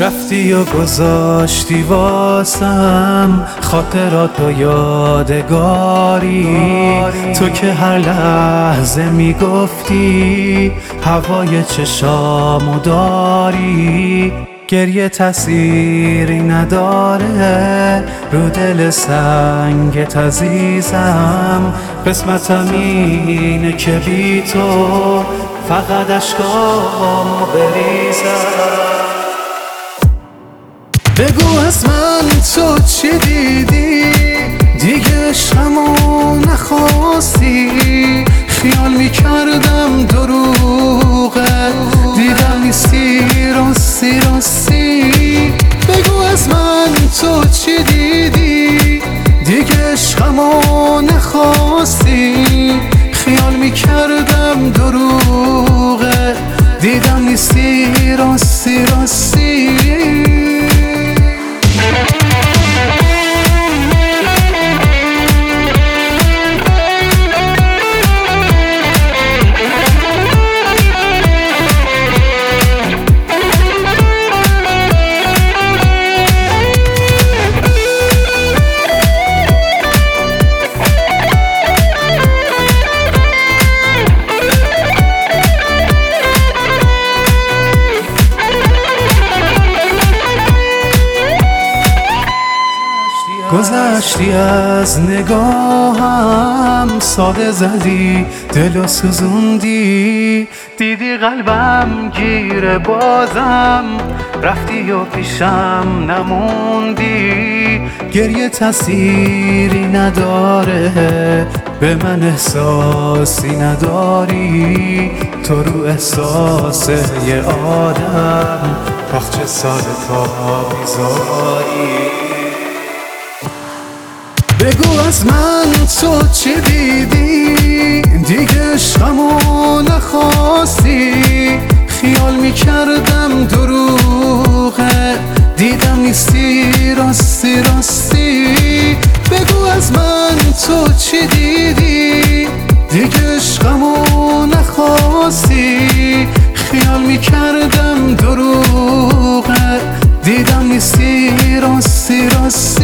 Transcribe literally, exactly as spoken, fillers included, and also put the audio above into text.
رفتی و گذاشتی واسم خاطرات و یادگاری، تو که هر لحظه میگفتی هوای چشامو داری. گریه تأثیری نداره رو دل سنگت عزیزم، قسمتم اینه که بی تو فقط اشکامو بریزم. بگو از من تو چی دیدی، دیگه عشقمو نخواستی. خیال میکردم دروغه، دیدم نیستی راستی راستی. بگو از من تو چی دیدی، دیگه عشقمو نخواستی. خیال میکردم دروغه، دیدم نیستی راستی راستی. گذشتی از نگاهم، ساده زدی دلو سوزوندی. دیدی قلبم گیره بازم، رفتی و پیشم نموندی. گریه تأثیری نداره، به من احساسی نداری. تو رو احساس یه آدم پخچه ساده تا بیزاری. بگو از من تو چی دیدی، دیگه عشقمو نخواستی. خیال میکردم دروغه، دیدم نیستی راستی راستی. بگو از من تو چی دیدی، دیگه عشقمو نخواستی. خیال میکردم دروغه، دیدم نیستی راستی راستی.